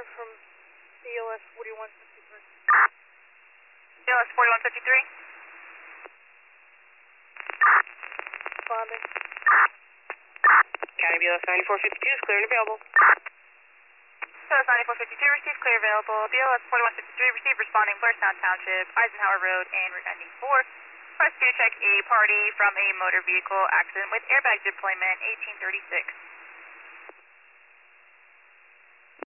from BLS 4153. BLS 4153. Responding. County BLS 9452 is clear and available. BLS 9452, receive clear available. BLS 4153, receive responding Blairstown Township, Eisenhower Road, and route ending 4. Press to check a party from a motor vehicle accident with airbag deployment 1836.